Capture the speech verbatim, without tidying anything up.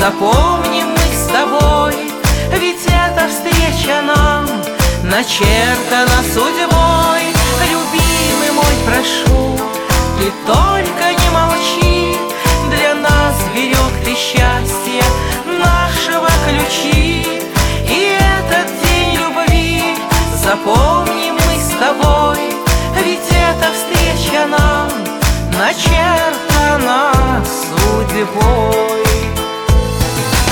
запомним мы с тобой, ведь эта встреча нам начертана судьбой.